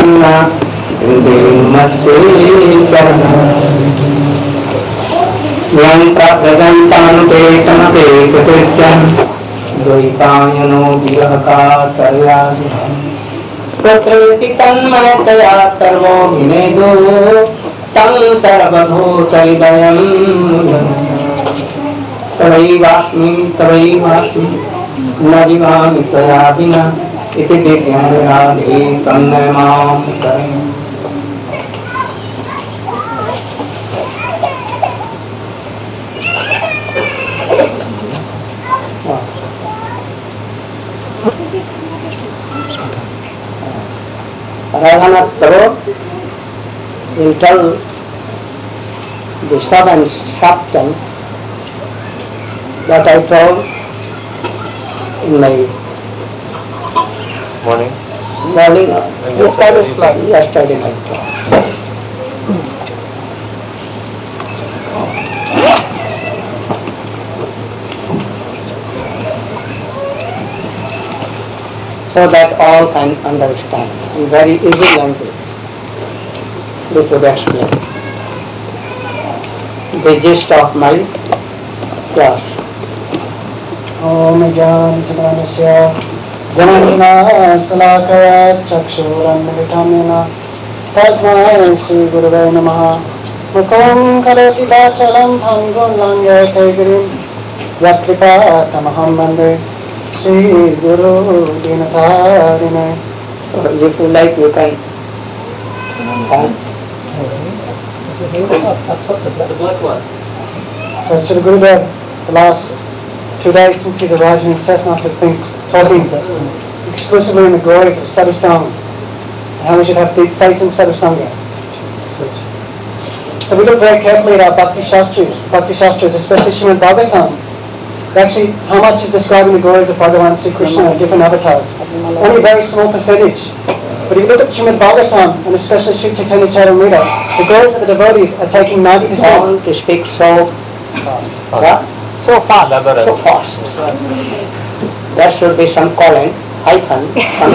Krishna Namaste Yang prajantam te tamate krityan Dvaitayano vilaka karyadi Prakriti tanmayataya sarvo vinedu Tam sarvabhutayidayam Tavaivasmi Najivami tvaya vina Iti vidyaradi kannamam karim Raghunath Thakur will tell the sub and substance that I told in my morning yesterday night. So that all can understand in very easy language. This would explain the gist of my class. Om Jnana Janana Salakaya Chakshuranmitamena Tasmai Sri Gurave Namaha Mukham Karati Vachalam Bhangun Langya Tegirim Yakripa Tamaham Bande Sri Guru Dinatharine. If you like, you can. So Sri Gurudev, the last 2 days since he's arrived in Cessnock, has been talking exclusively in the glories of Sadhusanga and how we should have deep faith in Sadhusanga. So we look very carefully at our Bhakti Shastras, especially Srimad Bhagavatam. Actually, how much is describing the glories of Bhagavan Sri Krishna in different avatars? Only a very small percentage. But if you look at Srimad Bhagavatam, and especially Sri Chaitanya Charitamrita, the glories of the devotees are taking 90%. To speak so fast. So fast. There should be some colon, hyphen,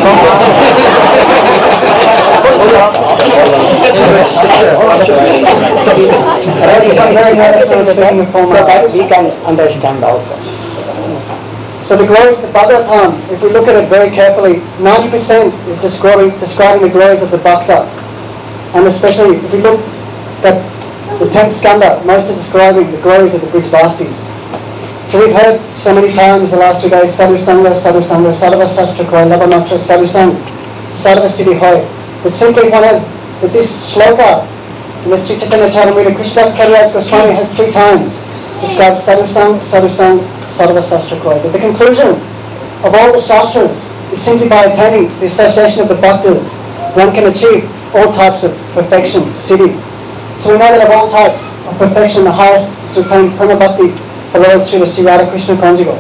so that we can understand also. So the glories of the Bhagavatam, if we look at it very carefully, 90% is describing the glories of the Bhakta. And especially if we look at the 10th skanda, most is describing the glories of the Brijvasis. So we've heard so many times the last 2 days, Sadhusanga, Sadhusanga, Sarva Sastrakoi, Lavanatra, Sadhusanga, Sarva Siddhi Hoy. But simply one has, that this shloka, in the Sri Chaitanya Charitamrita, Krishnadas Kaviraj Goswami has 3 times described Sadhusanga, Sadhusanga, Sarva Sastrakoi. But the conclusion of all the Shastras is simply by attaining the association of the Bhaktas, one can achieve all types of perfection, siddhi. So we know that of all types of perfection, the highest is to attain Prema Bhakti for Lord Sri Radha Krishna conjugal.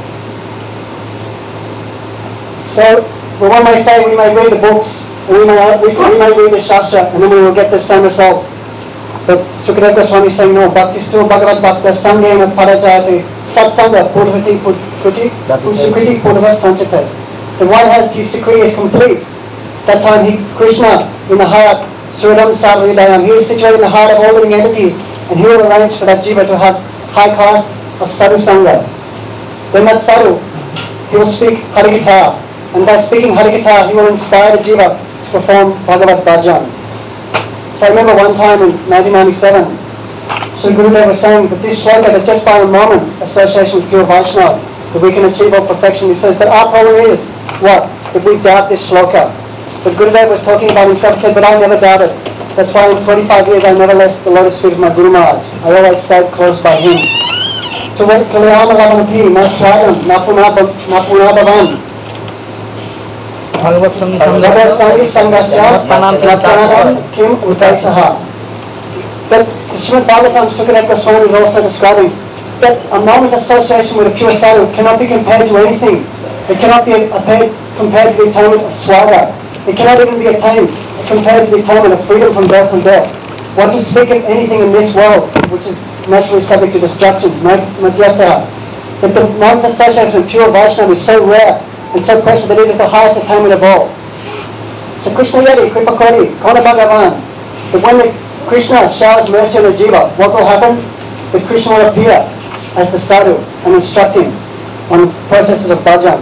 So one may say we may read the books, and we may read the Shastra, and then we will get the same result. But Sukadeva Goswami is saying, no, Bhakti stu Bhagavad Bhakta Sangena Parajati Satsanga Purvati Sukriti Purva Sanchita. The one has his Sukriti is complete. That time Krishna in the heart, Suradam Sarvidayam, he is situated in the heart of all living entities, and he will arrange for that jiva to have high class of sadhu sangha. Then that sadhu, he will speak Harikatha, and by speaking Harikatha, he will inspire the jiva to perform Bhagavad Bhajan. So I remember one time in 1997, Sri Gurudev was saying that this shloka, that just by a moment association with pure Vaishnava, that we can achieve all perfection. He says that our problem is, what? That we doubt this shloka. But Gurudev was talking about himself, he said, but I never doubted. That's why in 45 years I never left the lotus feet of my Guru Maharaj. I always stayed close by him. To what Kalyama Lavanapi, na Swayam, na Punabhavan. Bhagavad Sangi Sangasya, Pranam Kim Utaisaha. That Srimad Bhagavatam Sukadeva Goswami is also describing that a moment association with a pure sadhu cannot be compared to anything. It cannot be compared to the attainment of swaga. It cannot even be attained compared to the attainment of freedom from birth and death. What to speak of anything in this world, which is naturally subject to destruction, Madhyasa, that the moment association with pure Vaishnava is so rare and so precious that it is the highest attainment of all. So Krishna Yadi, Kripakori, Kona Bhagavan. But when Krishna showers mercy on the jiva, what will happen? The Krishna will appear as the sadhu and instruct him on processes of bhajan.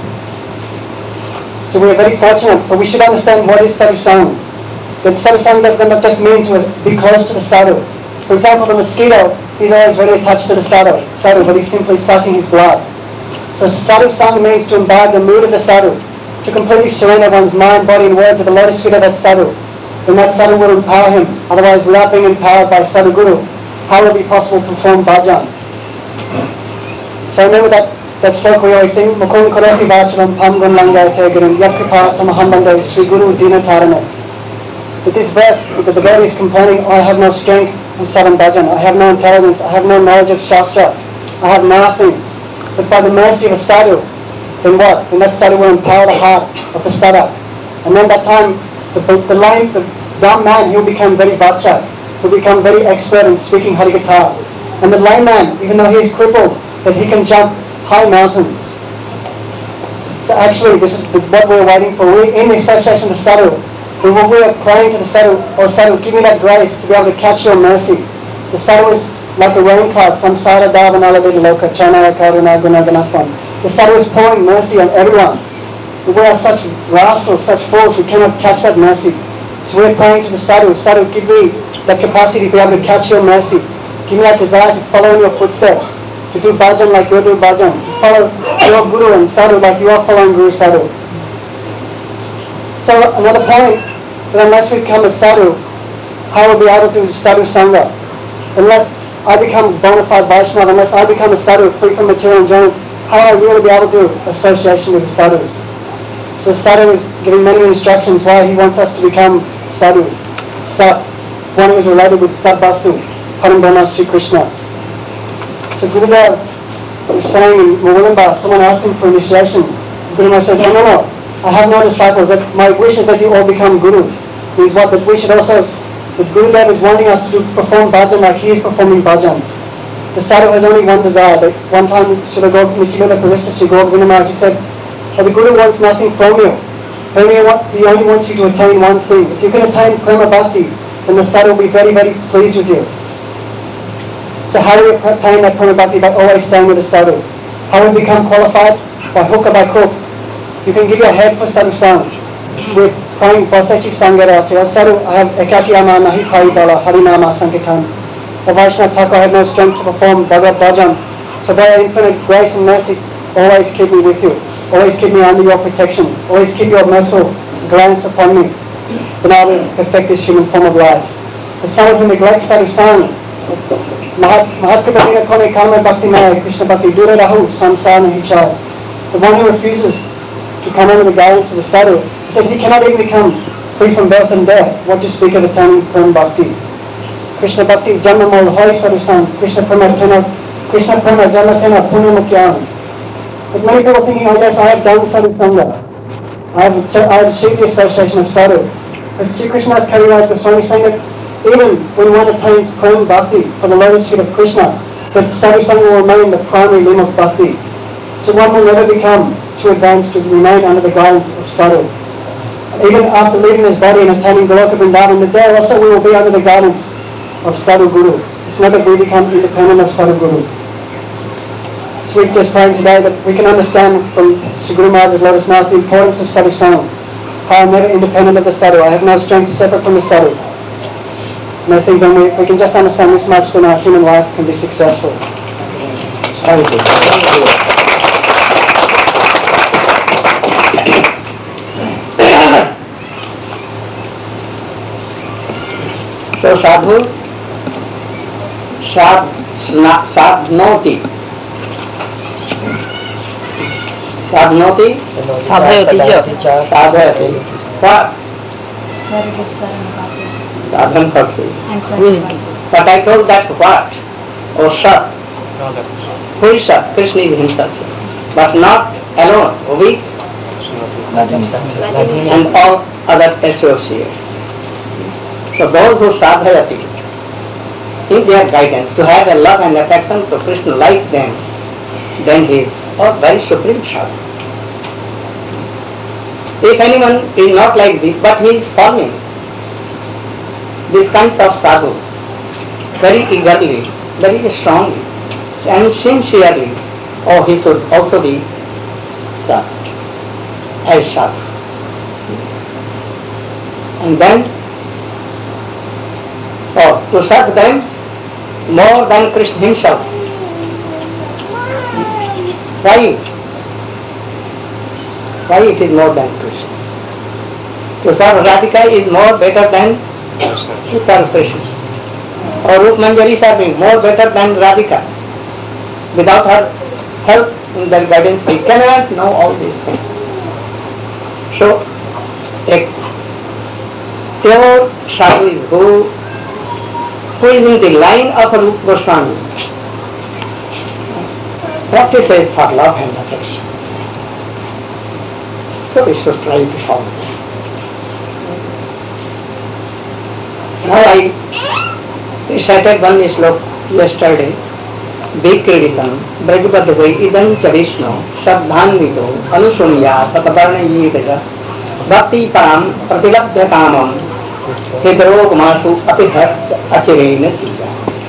So we are very fortunate, but we should understand what is sadhu-sang. That sadhu-sang does not just mean to be close to the sadhu. For example, the mosquito is always very attached to the sadhu, but he's simply sucking his blood. So sadhu-sang means to imbibe the mood of the sadhu, to completely surrender one's mind, body and words to the lotus feet of that sadhu. Then that sadhu will empower him. Otherwise, without being empowered by sadhu guru, how will it be possible to perform bhajan? So remember that sloka we always sing, Mukund Karati Vacharam Pam Gun Langai Tegarim Yakripa Tamahambande Sri Guru Dina Tarane. With this verse, the devotee is complaining, I have no strength in sadhan bhajan, I have no intelligence, I have no knowledge of shastra, I have nothing. But by the mercy of a sadhu, then what? Then that sadhu will empower the heart of the sadhak. And then that time, the dumb man, he'll become very bacha, he'll become very expert in speaking Harikatha. And the lame man, even though he is crippled, that he can jump high mountains. So actually, this is what we're waiting for. We're in the association of the sadhu. We are praying to the sadhu, oh sadhu, give me that grace to be able to catch your mercy. The sadhu is like a rain cloud, samsara davanala loka chanaya karuna gunaganapam. The sadhu is pouring mercy on everyone. We are such rascals, such fools, we cannot catch that mercy. So we're praying to the sadhu, sadhu, give me that capacity to be able to catch your mercy. Give me that desire to follow in your footsteps, to do bhajan like you do bhajan, to follow your guru and sadhu like you are following guru sadhu. So another point, that unless we become a sadhu, how will we be able to do sadhu sangha? Unless I become bona fide Vaishnava, unless I become a sadhu free from material enjoyment, how will I really be able to do association with the sadhus? So sadhu is giving many instructions why he wants us to become sadhus. Sat, one is related with Sat Vastu, Param Brahma Sri Krishna. So Gurudev was saying in Mawulimba, someone asked him for initiation. Gurudev said, no, I have no disciples. That my wish is that you all become gurus. Means what? That we should also, that Gurudev is wanting us to perform bhajan like he is performing bhajan. The sadhu has only one desire. That one time, Srila Nikilila Parishta Sri Govinda Maharaj, he said, the Guru wants nothing from you. He only wants you to attain one thing. If you can attain prema bhakti, then the sadhu will be very, very pleased with you. So how do we attain that prema bhakti? By always staying with the sadhu. How do we become qualified? By hook or by crook. You can give your head for sadhu sang. We're praying Vasachi Sangara. Sadhu, I have ekaki ama nahi pai bala harinama sankirtan. The Vaishnava Thakur, I have no strength to perform Bhagavad Bhajan. So by your infinite grace and mercy, always keep me with you. Always keep me under your protection. Always keep your merciful glance upon me. Then I will perfect this human form of life. But someone who neglects sadhu sang, Mahatkripati Kone Kama Bhakti Maya Krishna Bhakti Dura Rahu Samsara Nahichaya. The one who refuses to come under the guidance of the sadhu, he says he cannot even become free from birth and death. What to speak of attaining Prema Bhakti? Krishna Bhakti Janma Mol Hoi Sadhu Sang, Krishna Prema Janma Tena Punya Mukyam. But many people thinking, oh yes, I have done sadhu sangha. I have achieved the association of sadhu. But Sri Krishna's Kaviraj Goswami saying that even when one attains Prema Bhakti for the lotus feet of Krishna, that sadhu sangha will remain the primary limb of bhakti. So one will never become too advanced to remain under the guidance of sadhu. Even after leaving this body and attaining Goloka Vrindavan, there also we will be under the guidance of sadhu guru. It's never we become independent of sadhu guru. So we're just praying today that we can understand from Sri Guru Maharaj's lotus mouth the importance of sadhu sangha. How I'm never independent of the sadhu. I have no strength separate from the sadhu. And I think when we can just understand this much, then our human life can be successful. Thank you. So sadhu, sadhnoti. Sadhnoti? Sadhayati. What? Sadhan bhakti. But I told that what? Or Sat. Who is Sat? Krishna is himself. But not alone, with and all other associates. So those who sadhayati, in their guidance, to have a love and affection to Krishna like them, then he is a very supreme sadhu. If anyone is not like this, but he is forming these kinds of sadhu, very eagerly, very strongly, and sincerely, he should also be sadhu, as sadhu. And then, to serve them more than Krishna himself. Why? Why it is more than Krishna? To serve Radhika is more better than to serve Krishna. Or Rup Manjari serving more better than Radhika. Without her help in their guidance, we cannot know all these things. So, a pure sadhu is who is in the line of Rupa Goswami, practices for love and affection. So we should try to follow it. Now I recited one slok yesterday. Vikriditam brajabadhvai idam cha Vishnu sabdhanvito anusunya satavarnayetaja bhakti param pratilabdha kamam hidro masu apihar achirena chija.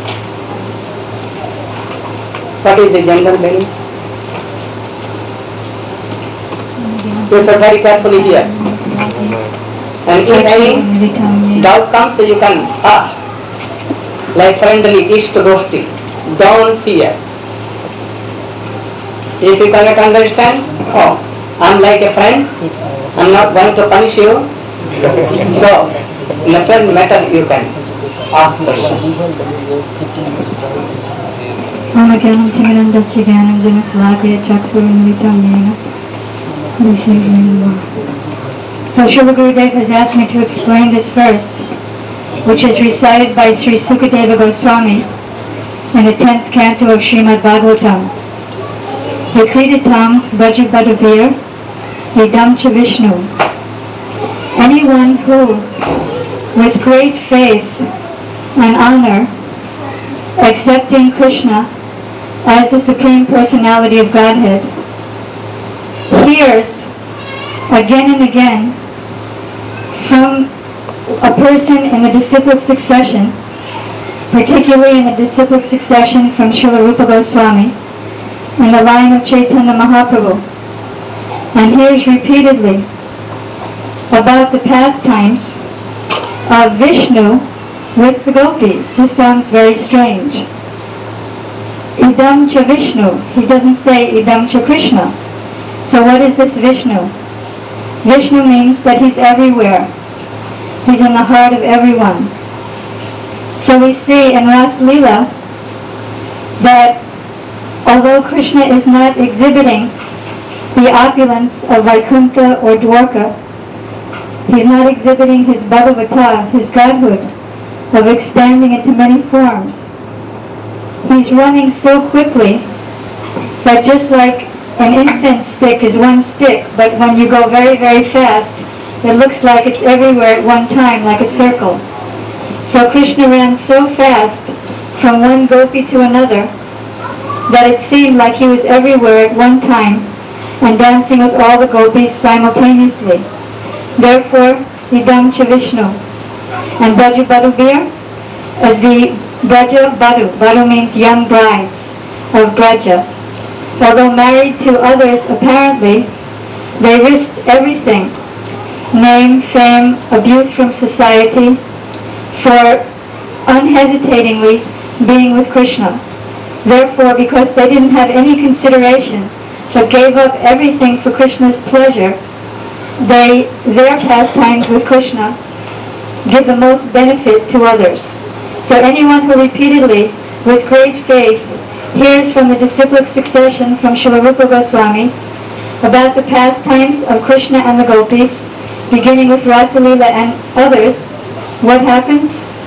What is the general meaning? You should very carefully hear. And if any doubt comes, you can ask. Like friendly East Gosti, don't fear. If you cannot understand, I'm like a friend, I'm not going to punish you. So, in a friend matter you can ask questions. So Srila Gurudev has asked me to explain this verse, which is recited by Sri Sukadeva Goswami in the 10th canto of Srimad Bhagavatam. Vikriditam Brajabadavir Idam cha Vishnu. Anyone who, with great faith and honor, accepting Krishna as the Supreme Personality of Godhead, hears again and again from a person in the disciplic succession, particularly in the disciplic succession from Srila Rupa Goswami, in the line of Chaitanya Mahaprabhu, and hears repeatedly about the pastimes of Vishnu with the gopis. This sounds very strange. Idam cha Vishnu. He doesn't say Idam cha Krishna. So what is this Vishnu? Vishnu means that he's everywhere. He's in the heart of everyone. So we see in Ras Leela that although Krishna is not exhibiting the opulence of Vaikuntha or Dwarka, he's not exhibiting his Bhagavata, his godhood, of expanding into many forms. He's running so quickly that just like an incense stick is one stick, but when you go very, very fast, it looks like it's everywhere at one time, like a circle. So Krishna ran so fast from one gopi to another that it seemed like he was everywhere at one time and dancing with all the gopis simultaneously. Therefore, Idam cha Vishnu. And Braja Badhu as the Braja Badhu. Badhu means young brides of Braja. Although married to others, apparently, they risked everything, name, fame, abuse from society, for unhesitatingly being with Krishna. Therefore, because they didn't have any consideration, but gave up everything for Krishna's pleasure, their pastimes with Krishna give the most benefit to others. So anyone who repeatedly, with great faith, hears from the disciplic succession from Srila Rupa Goswami about the pastimes of Krishna and the gopis, beginning with Rasa Leela and others, what happens?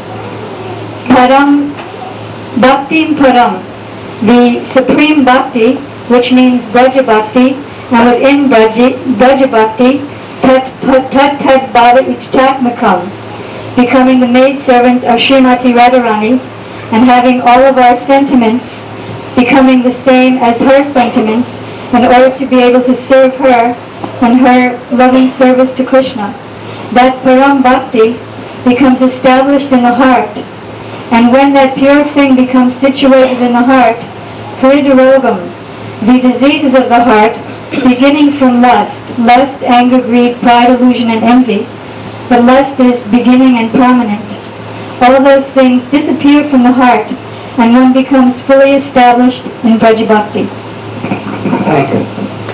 Param, Bhakti Param, the supreme bhakti, which means Braja Bhakti, and within Braja Bhakti, Tat Tat Bhava Ichtatmakam, becoming the maidservant of Srimati Radharani and having all of our sentiments becoming the same as her sentiments in order to be able to serve her and her loving service to Krishna, that param bhakti becomes established in the heart. And when that pure thing becomes situated in the heart, hridarogam, the diseases of the heart, beginning from lust, anger, greed, pride, illusion, and envy, but lust is beginning and prominent. All those things disappear from the heart, and one becomes fully established in Braja Bhakti. Thank you.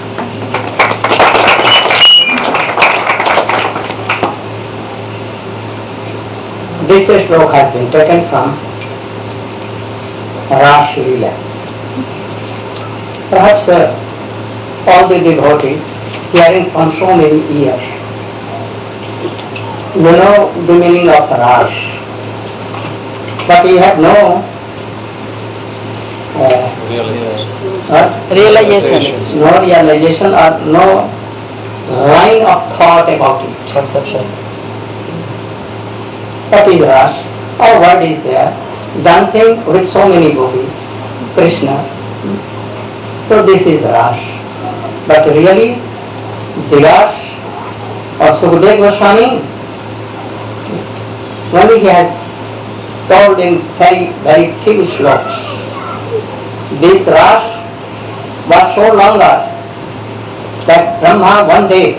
This stroke has been taken from Ras Leela. Perhaps all the devotees hearing from so many years, you know the meaning of Ras, but you have no Realization. no realization or no line of thought about it. Conception. What is Ras? Our word is there, dancing with so many gopis, Krishna. So this is Ras. But really, the Ras of Sukadeva Goswami, only he has told in very, very few slokas. This Ras was so longer that Brahma one day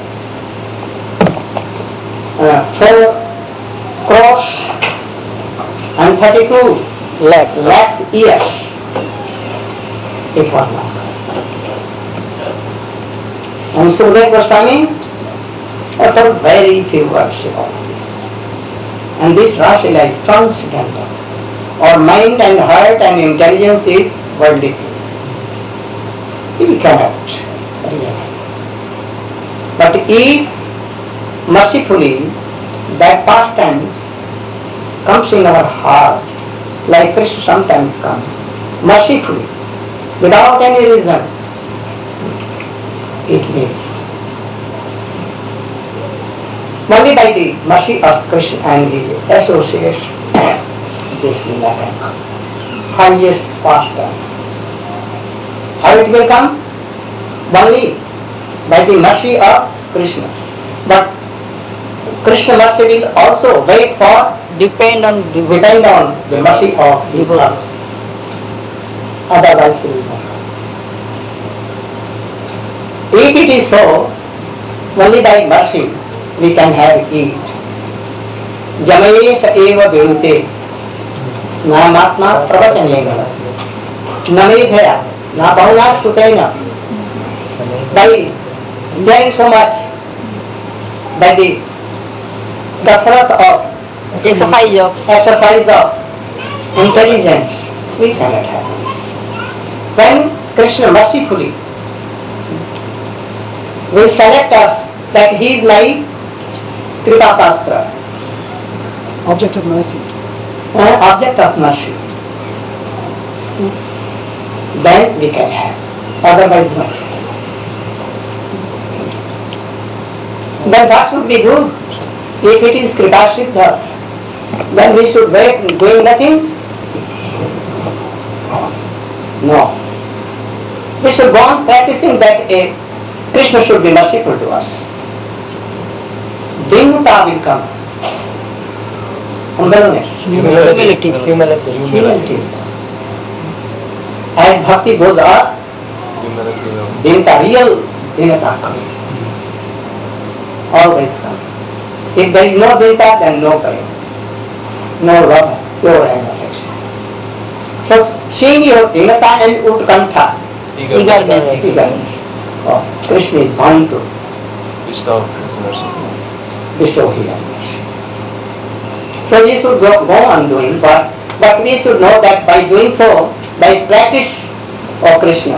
4 crores and 32 lakh years it was not. And Sukadeva Goswami uttered very few words about this. And this Ras Leela is transcendental. Our mind and heart and intelligence is worldly. We cannot realize. But if mercifully that pastime comes in our heart, like Krishna sometimes comes, mercifully, without any reason, it means. Only by the mercy of Krishna and his associates, this will happen. Highest pastime. How it will come? Only by the mercy of Krishna. But Krishna mercy will also wait for, Depend on depend on the mercy of his Devotee. heart. Otherwise it will not come. If it is so, only by mercy we can have it. Jamayesh eva virute namatma pravachanena namedhaya na bahuna sutena. By learning so much, by the effort of exercise of intelligence, we cannot have this. When Krishna mercifully will select us that he is my Kripa Patra, Object of mercy. object of mercy, then we can have, otherwise not. Then what should we do? If it is Kripa Siddha, then we should wait doing nothing? No. We should go on practicing that Krishna should be merciful to us. Dinuta will come. Humbleness. humility. Humility. As bhakti goes up, Dinata, real Dinata coming. Always come. If there is no Dinata, then no pain. No love, pure and affection. So, seeing your Dinata and Utkantha, eagerness. Oh, Krishna is bound to bestow his mercy. So we should go on doing, but we should know that by doing so, by practice of Krishna,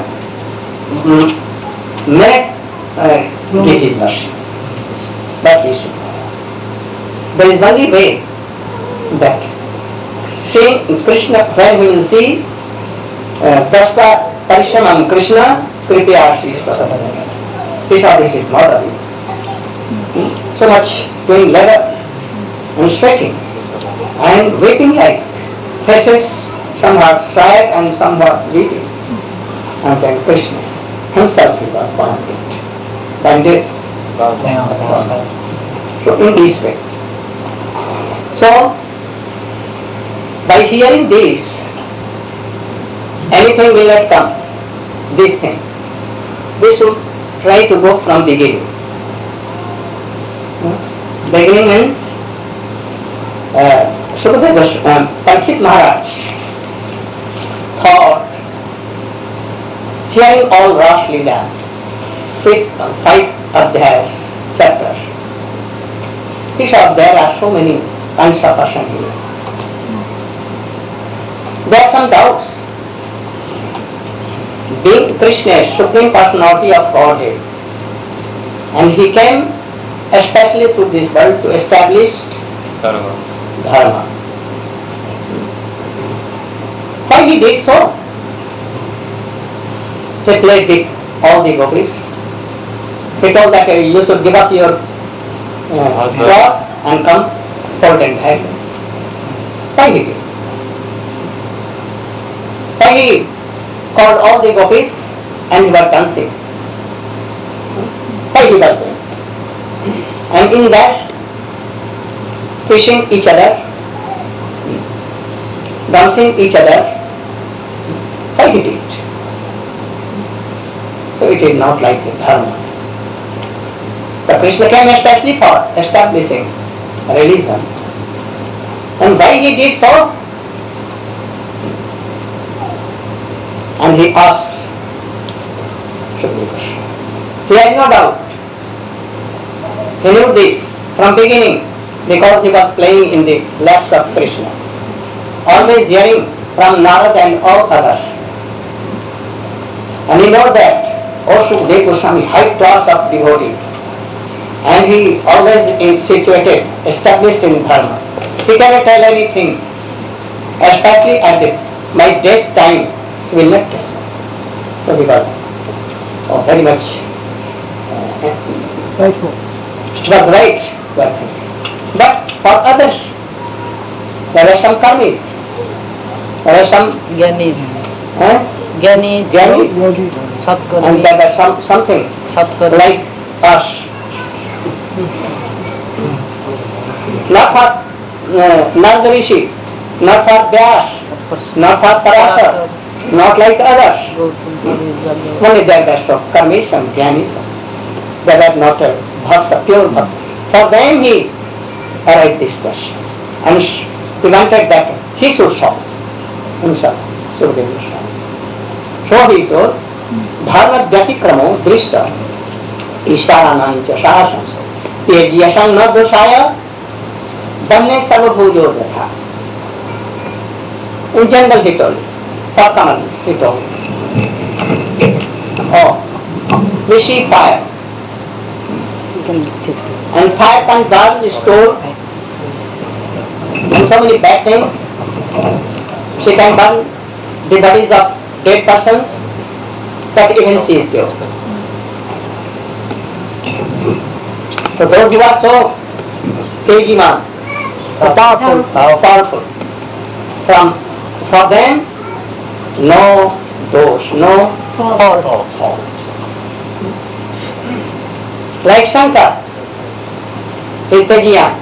may give his mercy. But we should know. There is only way that see Krishna, when we will see Praspa Parishramam Krishna, Kripya Shri Prasadana. This is not of it. So much doing labor and sweating and weeping like faces, somewhat sad and somewhat weeping. And then Krishna himself he was born it. Then So in this way. So by hearing this, anything will not come. This thing. We should try to go from beginning. Beginning means Sukadeva Parikshit Maharaj thought, hearing all Ras Leela, 5 adhyayas, chapters, he saw there are so many kinds of person here. There are some doubts. Being Krishna, Supreme Personality of Godhead, and he came especially to this world to establish Dharma. Why he did so? He played with all the gopis. He told that you should give up your cross and come fold and head. Why he did? Why he called all the gopis and he was dancing? Why he was doing? And in that, kissing each other, dancing each other, why he did? So it is not like the Dharma. The Krishna came especially for establishing religion. And why he did so? And he asked Shukadeva Goswami. He had no doubt. He knew this from beginning because he was playing in the laps of Krishna, always hearing from Narad and all others. And he knows that Shukadeva Goswami, high class of devotee, and he always is situated, established in Dharma. He cannot tell anything, especially at my death time, he will not tell. So he was very much it was right. But for others, there are some karmis, there are some Jnani, Jnani, Satguru, and there are something Satguru. like us. Not for Narada Rishi, not for Vyas, not for Parasar, not like others. Only there are some karmis, some jnanis, they were not a bhakta, pure bhakta. For them he arrived this question. And he wanted that he should solve himself, Sukadeva Goswami. So he told, Dharma Vyatikramo Drishta Ishvaranam cha Shahasansa Yajyasam na dosaya Dhamne Sarvabhujo Datha. In general he told, for common he told. We see fire. And fire can burn, store, and so many bad things. She can burn the bodies of dead persons, but even she is pure. So those who are so Tejiman, so powerful, for them, no dosh, no fault. Like Shankar, he is Tejiyan.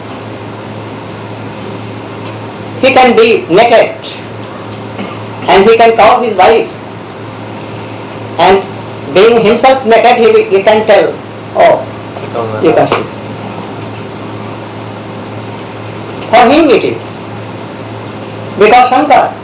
He can be naked and he can call his wife, and being himself naked he can tell, you can see. For him it is. Because Shankar,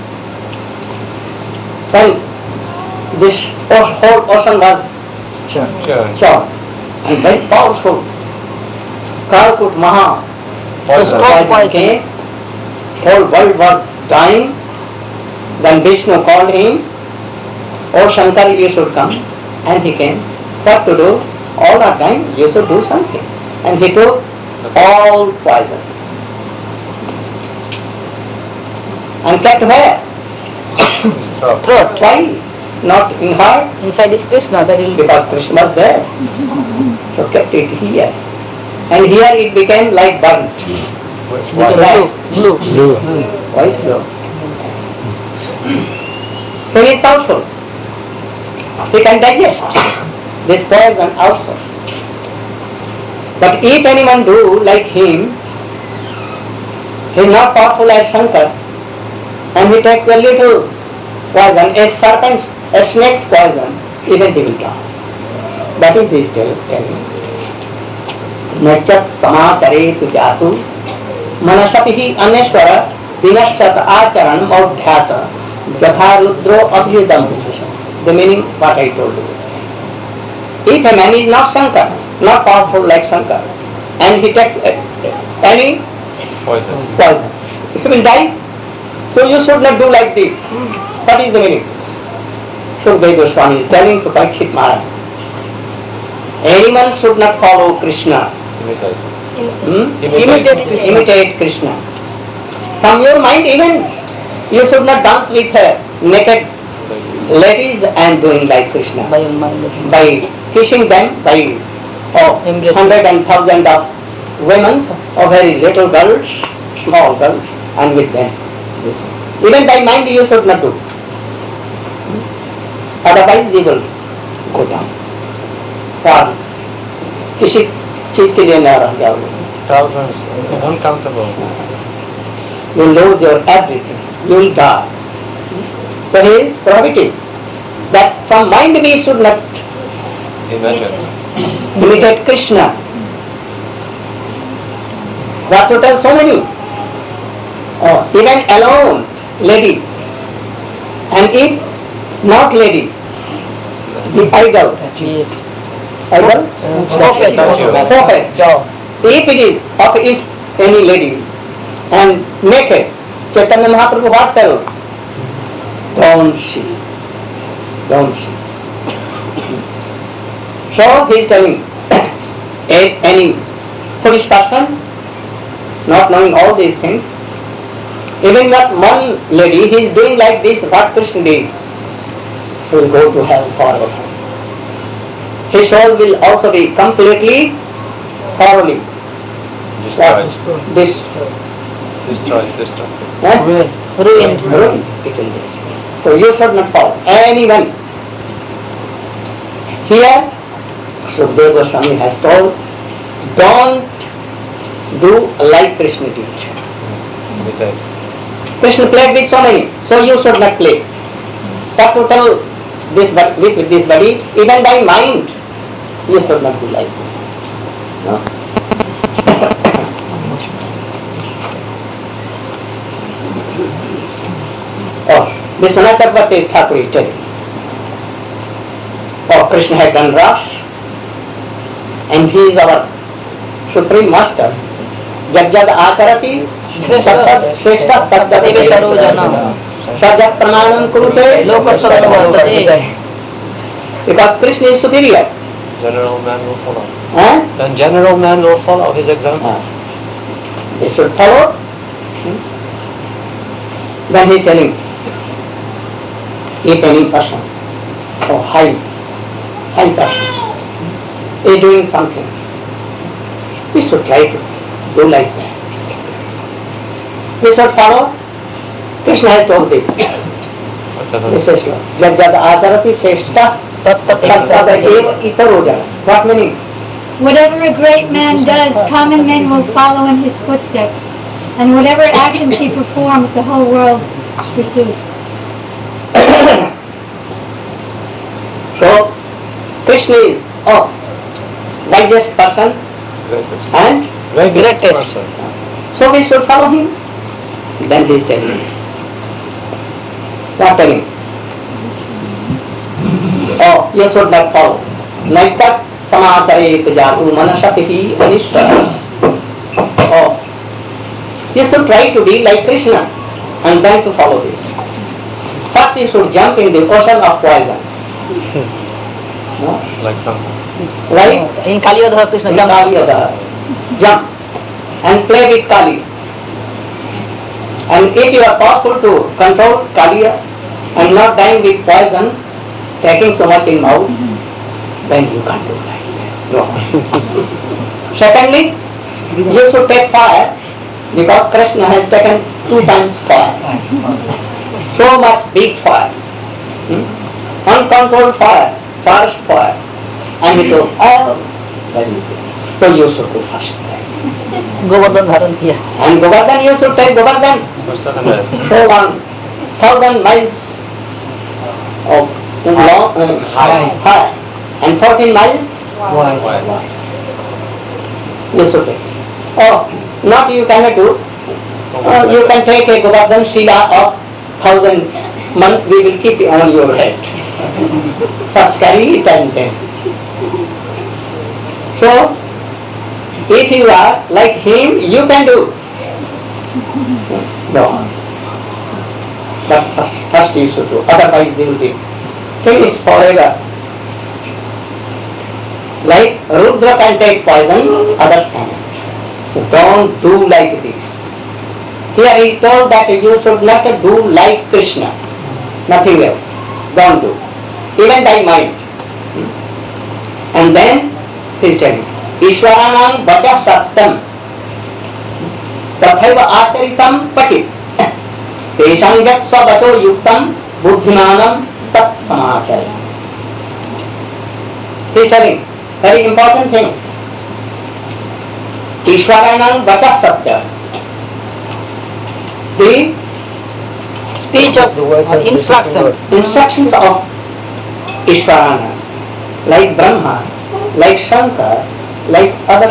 when this whole ocean was shown, and very powerful, Kalkut Maha, poison came, whole world was dying. Then Vishnu called him, "Oh Shankar, you should come." And he came. What to do? All are dying, you should do something. And he took all poison. And kept where? Throat. Why? Not in heart? Inside is Krishna, that will Because Krishna was there. So kept it here. And here it became like burnt. blue. White blue. So he is powerful. He can digest this poison also. But if anyone do like him, he is not powerful as Shankar, and he takes a little poison, a serpent's, a snake's poison, even he will drown. That is this telling. Nachat samacharetu jatu manasatihi aneshwara vinashat acharan audhyata jatha rudro abhyudam. The meaning what I told you. If a man is not Shankar, not powerful like Shankar, and he takes any poison, he will die. So you should not do like this. What is the meaning? Shukdev Goswami is telling to Parikshit Maharaj, anyone should not follow Krishna. Imitate Krishna. From your mind even, you should not dance with naked ladies and doing like Krishna. By kissing them, by hundred and thousand of women, or very little girls, small girls, and with them. Even by mind you should not do. Otherwise you will go down. और किसी चीज के लिए न रह जाओगे. Thousands, uncountable. You lose your everything. You will die. So he is prohibiting that from mind we should not imitate Krishna. What to tell so many? Even alone, lady, and if not lady, the idol. Idol? Prophet. If it is of is any lady and naked, Chaitanya Mahaprabhu what tell? Don't see. Don't see. So he is telling any foolish person, not knowing all these things, even that one lady, he is doing like this, what Krishna did, he will go to hell forever. His soul will also be completely, thoroughly destroyed. Ruined. So you should not follow anyone. Here, Shukdev Goswami has told, don't do like Krishna did. Krishna played with so many, so you should not play. But to tell this with this body, even by mind, you should not do like this. No? Vishwanath Chakravarti Thakur is telling, Krishna had done Ras, and he is our supreme master. Jad jad acharati shrestha taddati sarojana sajat prananam kurute lokasarvate. Because Krishna is superior. General man will follow. Huh? Then general man will follow his example. They should follow. Then he is telling, if any person, or high person, is doing something, we should try to do like that. We should follow. Krishna has told this. This is Jad jad acharati shrestha tattva eva itarojana. What meaning? Whatever a great man does, common men will follow in his footsteps. And whatever actions he performs, the whole world pursues. So, Krishna is wisest person and greatest. So we should follow him. Then he is telling. What telling? You should not follow. Naitat samataret jatu manasatihi anishvara. You should try to be like Krishna and then to follow this. First you should jump in the ocean of poison. No? Like some. Right? In Kaliyodha Krishna Jump and play with Kali. And if you are powerful to control Kali and not dying with poison, taking so much in mouth, then you can't do that. No. Secondly, you should take fire, because Krishna has taken 2 times fire. So much big fire. Uncontrolled fire, forest fire. And it was all very big. So you should go first. Govardhan धारण किया. And Govardhan, you should take Govardhan. For 7 days. So long, 1,000 miles of long, high, and 14 miles Why? you should take. Oh, not you cannot do. You can take a Govardhan Shila of 1,000 months, we will keep it on your head. First carry it and then. So, if you are like him, you can do. No. But first you should do, otherwise you will be finished forever. Like Rudra can take poison, others cannot. So don't do like this. Here he told that you should not do like Krishna, nothing else. Don't do. Even by mind. And then he is telling, Ishwaranam vacha sattam tathaiva acharitam patit tesam yat svavacho yuktam buddhimanam tat samachari. He is telling, very important thing. Ishwaranam vacha sattam. The speech of The words of instructions of Ishwarana, like Brahma, like Shankar, like others,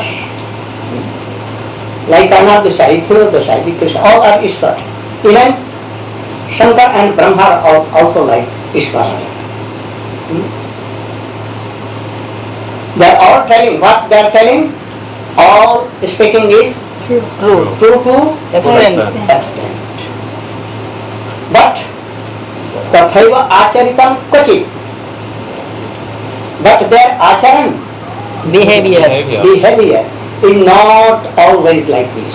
like Anadasai, Thirudasai, Krishna, all are Ishvara. Even Shankar and Brahma are also like Ishwarana. They are all telling, what they are telling? All speaking is True. true to Explain. extent. But tathaiva acharitam kvachit. But their acharan, behavior is not always like this.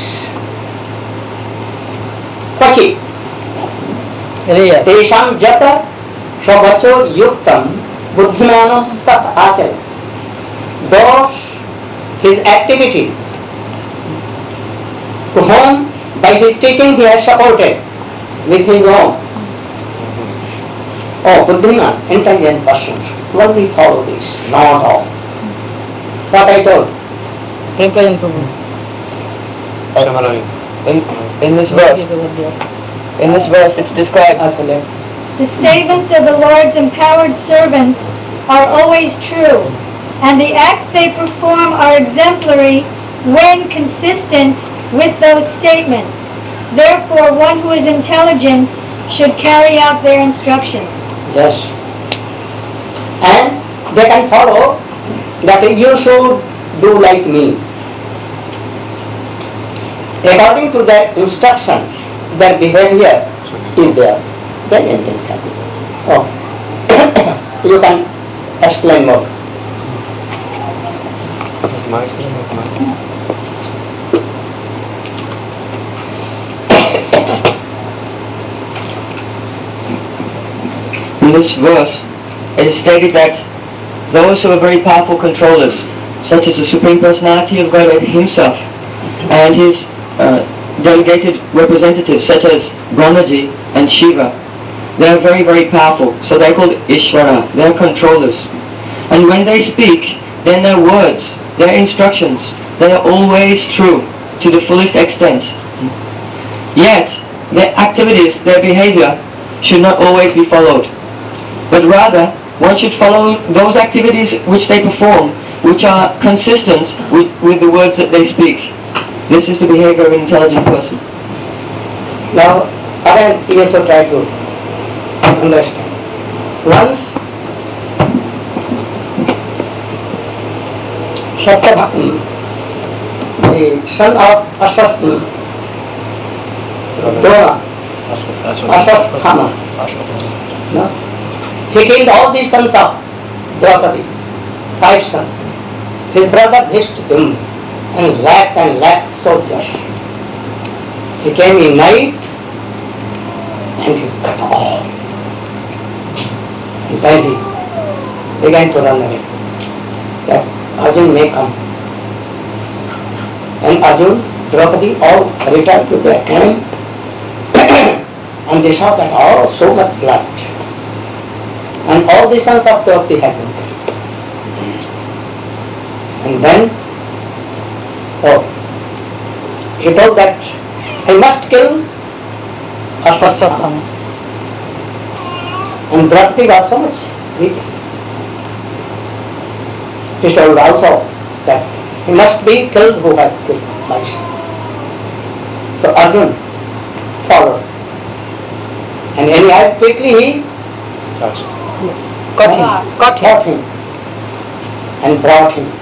Kvachit. Rare. Tesham jata svavacho yuktam buddhimanam tat acharan. Those his activity to whom by his teaching he has supported with his own. Oh, Buddhiman, intelligent persons, only follow this, not all. What I told. Prem Prabhu. In this verse it's described Actually, The statements of the Lord's empowered servants are always true, and the acts they perform are exemplary when consistent with those statements. Therefore, one who is intelligent should carry out their instructions. yes. And they can follow that you should do like me. According to their instructions, their behavior is there. Then anything can be. Oh, you can explain more. In this verse, it is stated that those who are very powerful controllers, such as the Supreme Personality of Godhead himself, and his delegated representatives, such as Brahmaji and Shiva, they are very, very powerful. So they're called Ishvara. They're controllers. And when they speak, then their words, their instructions, they are always true to the fullest extent. Yet, their activities, their behavior, should not always be followed. But rather, one should follow those activities which they perform, which are consistent with the words that they speak. This is the behavior of an intelligent person. Now, again, you should try to understand. Once, Satyabhama, the son of Ashwatthama, no? He killed all the sons of Draupadi, 5 sons. His brother Dhishthum and lakhs soldiers. He came in night and he cut off. And then he began to run away. That Arjun may come. And Arjun, Draupadi all returned to their camp and they saw that all so much blood. And all the sons of Draupadi had been killed. And then Oh. He told that I must kill Ashwatthama. And Draupadi was so much weak. He told also that he must be killed who has killed my son. So Arjun followed. And anyhow quickly he caught him and brought him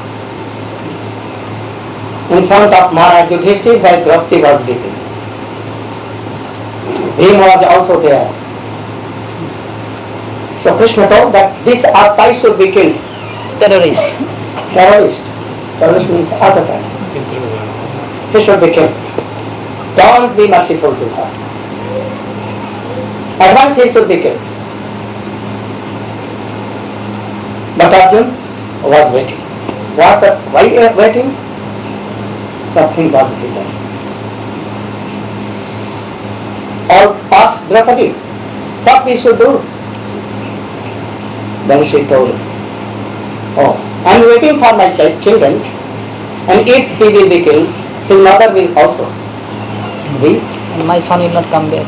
in front of Maharaj Yudhishthira where Draupadi was weeping. He was also there. So Krishna told that this Attai should be killed. Terrorist. Terrorist means Attai. He should be killed. Don't be merciful to her. At once he should be killed. But Arjun was waiting. Why waiting? Nothing was to be done. All past Draupadi, what we should do? Then she told him, oh, I am waiting for my children, and if he will be killed, his mother will also be. And my son will not come back.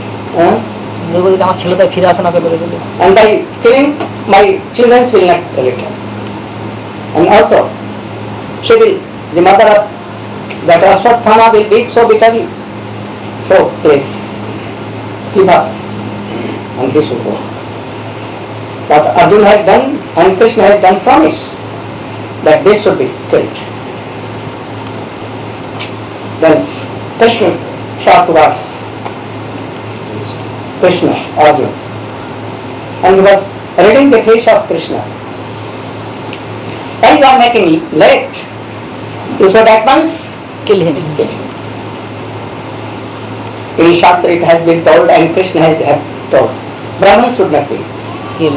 And by killing, my children will not return. And also, she will, the mother of that Ashwatthama will beat so bitterly. So please, give her, and he should go. What Arjuna had done and Krishna had done promise that this should be killed. Then Krishna shot towards Krishna, Arjuna, and he was reading the face of Krishna. Why you are making late? You should at once Kill him. In Shastra it has been told and Krishna has told, Brahman should not be Killed.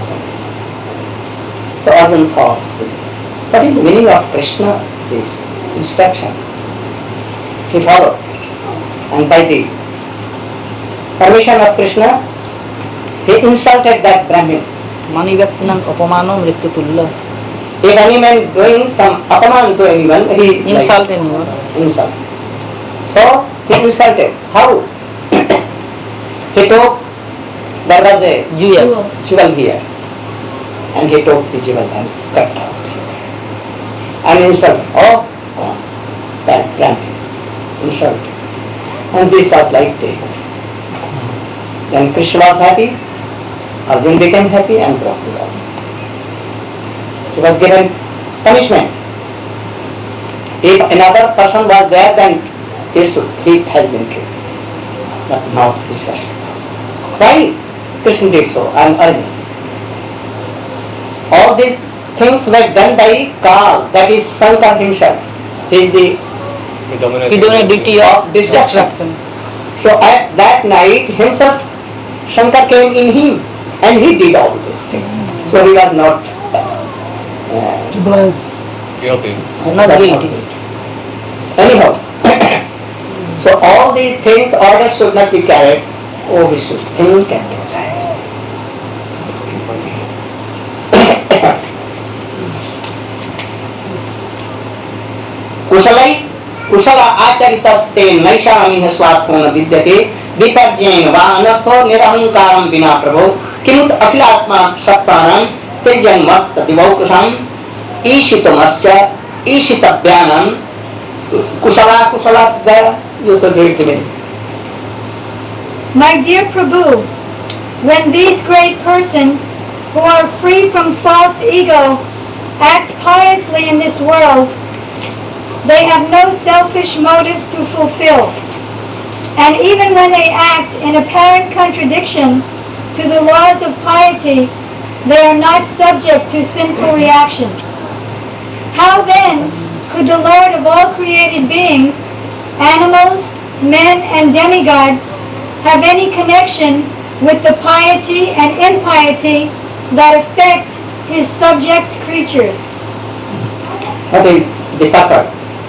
So Arjuna thought this. What is the meaning of Krishna, this instruction? He followed. And by the permission of Krishna, he insulted that Brahmin. Mani Vyaktinam Apamano Mrityutulya. If any man doing some apaman to anyone, he Insult anyone. insult. So he insulted. How? He took, there was a jewel here, and he took the jewel and cut out. And insulted. Oh, gone. That Brahmin. Insulted. And this was like this. Then Krishna was happy, Arjuna became happy, and Draupadi also. He was given punishment. If another person was there, then he has been killed. But not this person. Why Krishna did so? And Arjuna. All these things were done by Kal, that is Shankar himself. He is the Predominant deity of destruction. So at that night himself Shankar came in him and he did all these things. So he was not Guilty. Not guilty. anyhow. So all these things, orders should not be carried. Oh, we should think and decide. कुशल आचरितस्ते नैषामिह स्वात्मो न विद्यते विपर्येण वा अनर्थो निरहंकारं विना प्रभो किमुत अखिलात्मा सत्तानां त्यजन्मत् दिवौकषां ईशितमश्च ईशितव्यानां कुशलाद्वय. You should read to me. My dear Prabhu, when these great persons who are free from false ego act piously in this world, they have no selfish motives to fulfill. And even when they act in apparent contradiction to the laws of piety, they are not subject to sinful reactions. How then could the Lord of all created beings, animals, men, and demigods, have any connection with the piety and impiety that affect his subject creatures? What is the purpose?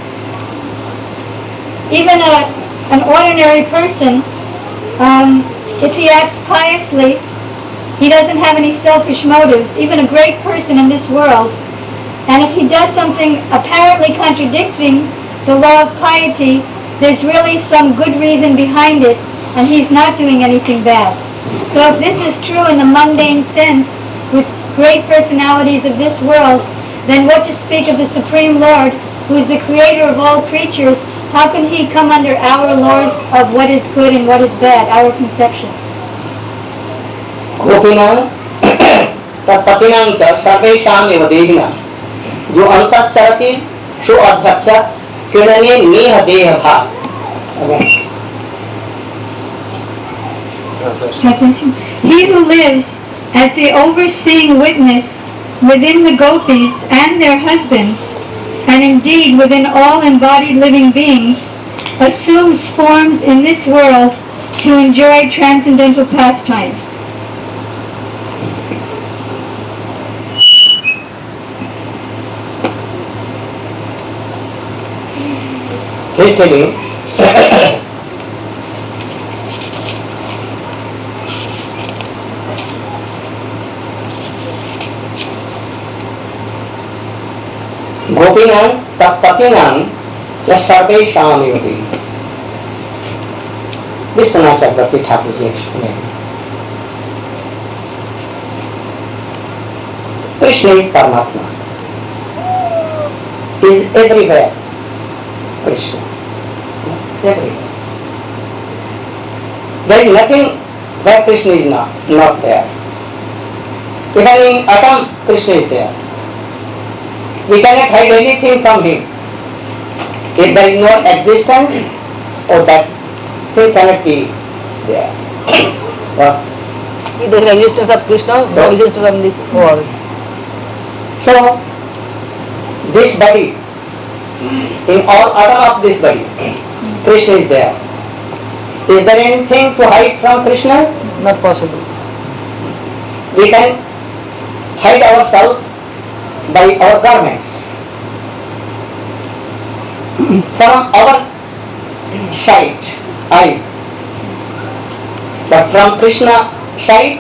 Even an ordinary person, if he acts piously, he doesn't have any selfish motives. Even a great person in this world, And if he does something apparently contradicting the law of piety, there's really some good reason behind it, and he's not doing anything bad. So if this is true in the mundane sense, with great personalities of this world, then what to speak of the Supreme Lord, who is the creator of all creatures? How can he come under our laws of what is good and what is bad, our conception? गोपिनां तत्पतिनां च सर्वेषामेव देहिनां जो अंतःचरति सो अध्यक्ष किरणे नेह देह भाव. He who lives as the overseeing witness within the gopis and their husbands, and indeed within all embodied living beings, assumes forms in this world to enjoy transcendental pastimes. He's telling गोपीनां तत्पतिनां च सर्वेषामेव देहिनां. Vishwanath Chakravarti Thakur ji explained. Krishna is Paramatma. He is everywhere. Krishna. Everywhere. There is nothing where Krishna is not there. Even in atom, Krishna is there. We cannot hide anything from him. If there is no existence, or that thing cannot be there. What? If there is existence of Krishna, no existence of this world. So, this body, in all atom of this body, Krishna is there. Is there anything to hide from Krishna? Not possible. We can hide ourselves by our garments. From our sight, eye. But from Krishna sight,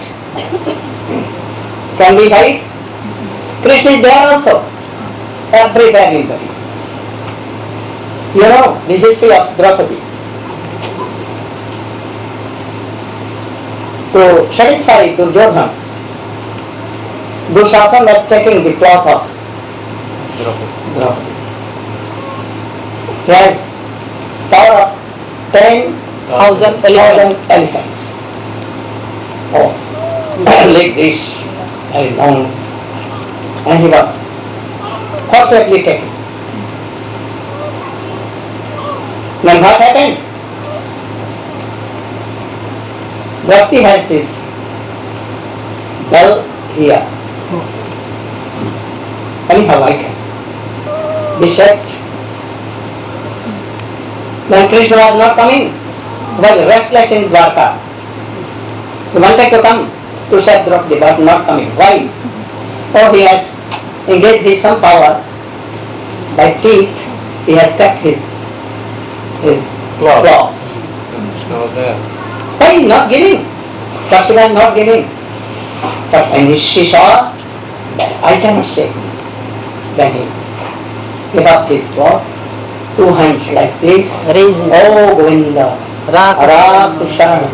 can we hide? Krishna is there also, everywhere in the body. You know the history of Draupadi. To satisfy Duryodhana, Dushasana was taking the cloth of Draupadi. He has power of 10,000 elephants. Oh, like this, very long. And he was forcibly taken. Then what happened? Bhakti has this. Well, here. Anyhow, I can be set. When Krishna was not coming, he was restless in Dwarka. He wanted to come to set Draupadi, but not coming. Why? Oh, he has engaged in some power. By teeth, he has kept his claws. Why is not giving? Kasura is not giving. But when she saw that I cannot say, then he gave up his claw, two hands like this. Oh Govinda, Rakusha,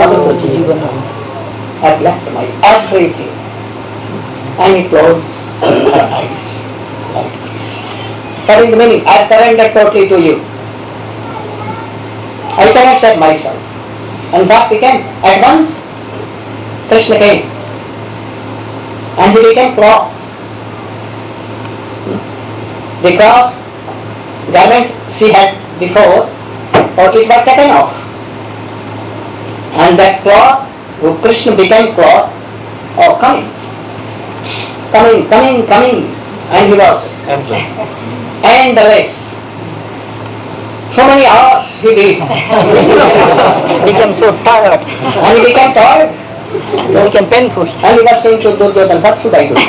I've left my everything. And he closed her eyes like this. What is the meaning? I surrender totally to you. I cannot save myself. And what became? At once, Krishna came. And he became cross. The cross garments she had before, or it was taken off. And that cloth, Krishna became cloth, oh coming. And he was endless. So many hours he did. Became so tired. And he became tired. Became painful. And he was saying to Duryodhana, what should I do?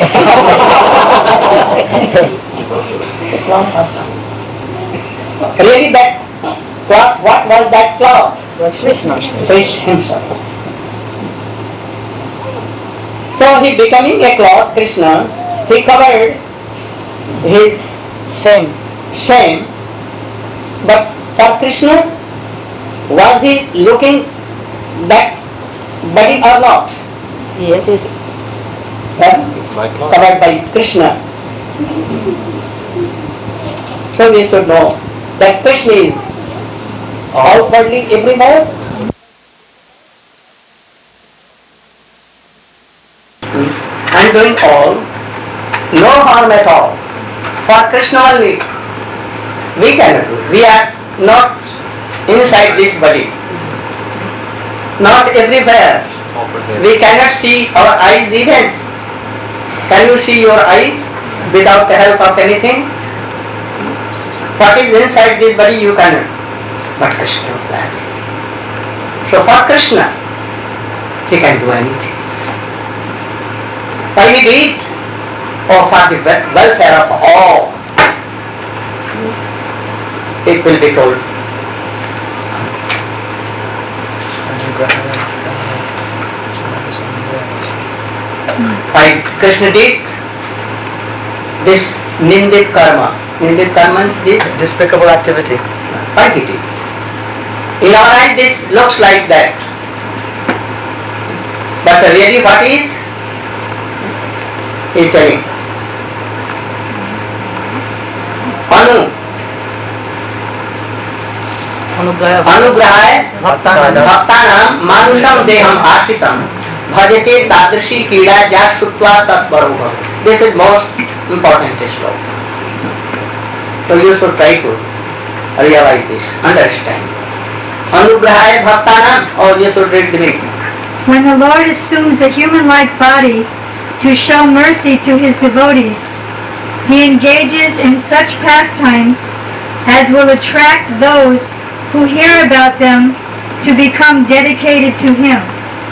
Really that, what was that cloth? Krishna. Krishna himself. So he becoming a cloth, Krishna, he covered his shame. But for Krishna, was he looking that body or not? Yes, yes. Covered by Krishna. So we should know that Krishna is outwardly everywhere. And doing all, no harm at all. For Krishna only, we cannot do. We are not inside this body, not everywhere. We cannot see our eyes even. Can you see your eyes without the help of anything? What is inside this body you cannot. But Krishna knows that. So for Krishna, he can do anything. Why he did? Oh, for the welfare of all. It will be told. Why Krishna did this nindit karma. Nindit karma is this Despicable activity. why he did. In our eyes this looks like that. But really what is? He is telling. अनुग्रहाय भक्तानां मानुषम देहम आश्रितम भजते तादृशी कीड़ा जा श्रुत्वा तत्परो. This is most important sloka. So you should try to realize this, understand. Anugrahaya bhaktanam, or you should read the meaning. When the Lord assumes a human-like body to show mercy to his devotees, he engages in such pastimes as will attract those who hear about them to become dedicated to him.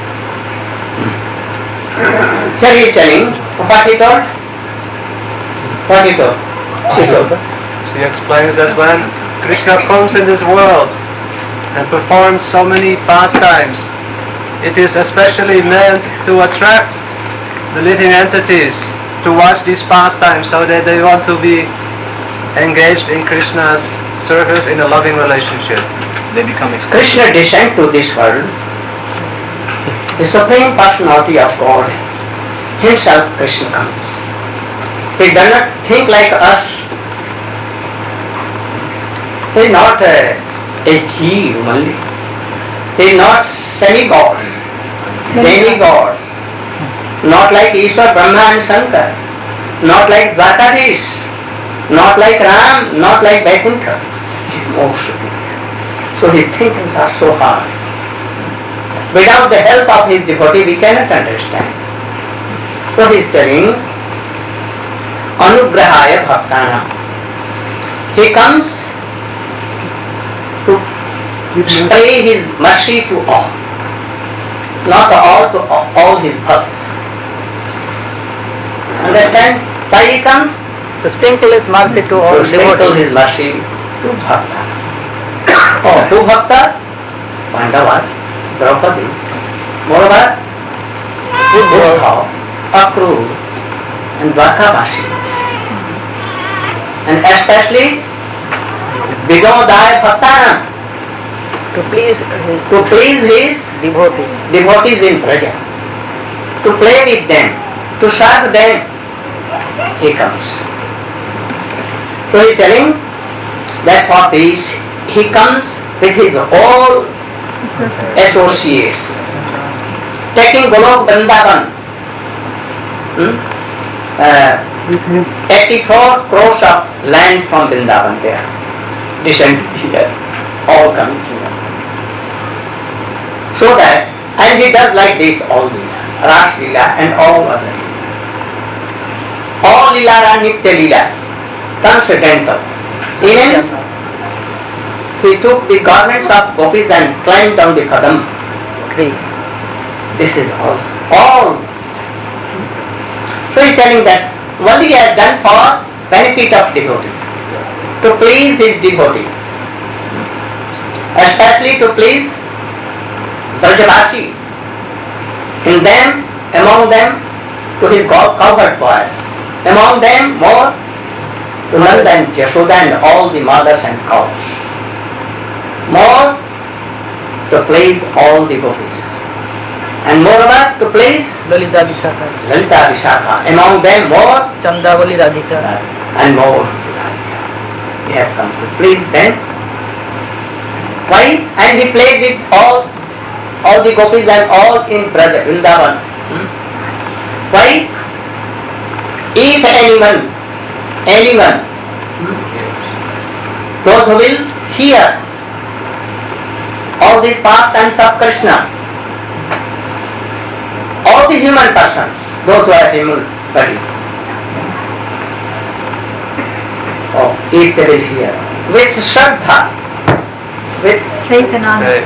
So he is telling, what he told? What he told? She told. She explains that when Krishna comes in this world and performs so many pastimes, it is especially meant to attract the living entities to watch these pastimes so that they want to be engaged in Krishna's service in a loving relationship. They become excited. Krishna descended to this world, the Supreme Personality of God, himself Krishna comes. He does not think like us. He is not a jeev only. He is not semi-gods, demi-gods, not like Ishwar, Brahma and Shankar, not like Dwarkadish, not like Ram, not like Vaikuntha. He is more superior. So his thinkings are so hard. Without the help of his devotee, we cannot understand. So he is telling, Anugrahaya Bhaktana. He comes to pay his mercy to all. Not all, to all his bhakts. Understand? Why he comes? To sprinkle his mercy to all To sprinkle devotees. his mercy to Bhakta. Oh, who Bhakta? Pandavas, Draupadis, moreover, Uddhav, Akrur, and Dwarkavashi. And especially, Vinodaya Bhaktanam, To please his devotee. devotees in Braja, to play with them, to serve them, he comes. So he is telling that for this he comes with his all associates, taking Golok Vrindavan, 84 crores of land from Vrindavan there, descend here, all coming here. So that, and he does like this all Leela, Ras Leela and all other Leela. All Leela are Nitya Leela, transcendental. Even he took the garments of gopis and climbed down the Kadam tree. This is also all. So he is telling that only he has done for benefit of devotees, to please his devotees, especially to please Brajavasi, in them, among them, to his cowherd boys, among them more to Nanda and Yashoda and all the mothers and cows. More to please all the gopis. And moreover to please Lalita Vishakha, Lalita Vishakha. Among them more Chandavali Radhika. and more. He has come to please them. Why? And he played with all the gopis and all in Braja, Vrindavan. Why? If anyone, those who will hear all these pastimes of Krishna, all the human persons, those who are human body, if they will hear, with Shraddha, with Faith and honor.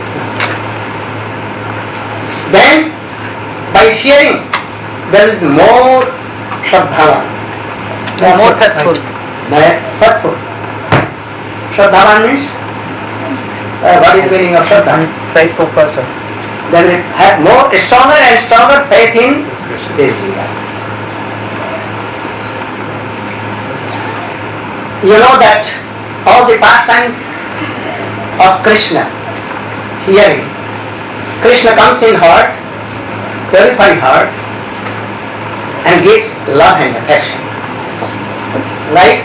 then by hearing there will be more Shraddhavan. More faithful. Faithful. Shraddhavan means, what is the meaning of Shraddha? Faithful person. They will have more, stronger and stronger faith in this Leela. You know that all the pastimes of Krishna, hearing, Krishna comes in heart, purified heart, and gives love and affection. Like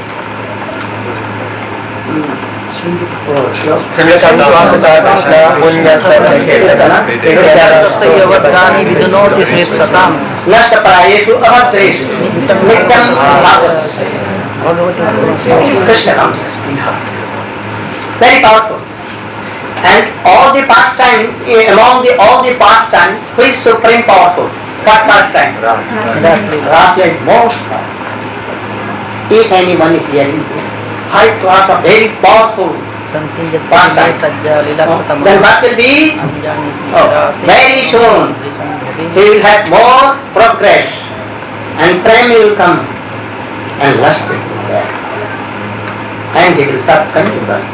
Yavadgani vidunoti hrisatam. Nashtaparayeshu avadreshu nityam bhagavas. Krishna comes in heart. Very powerful. And all the pastimes, among all the pastimes, who is supreme powerful? What pastime? Rasa is most powerful. If anyone is hearing this high class of very powerful pastime, then what will be? Very soon he will have more progress and prem will come and lust will be there. And he will serve continually.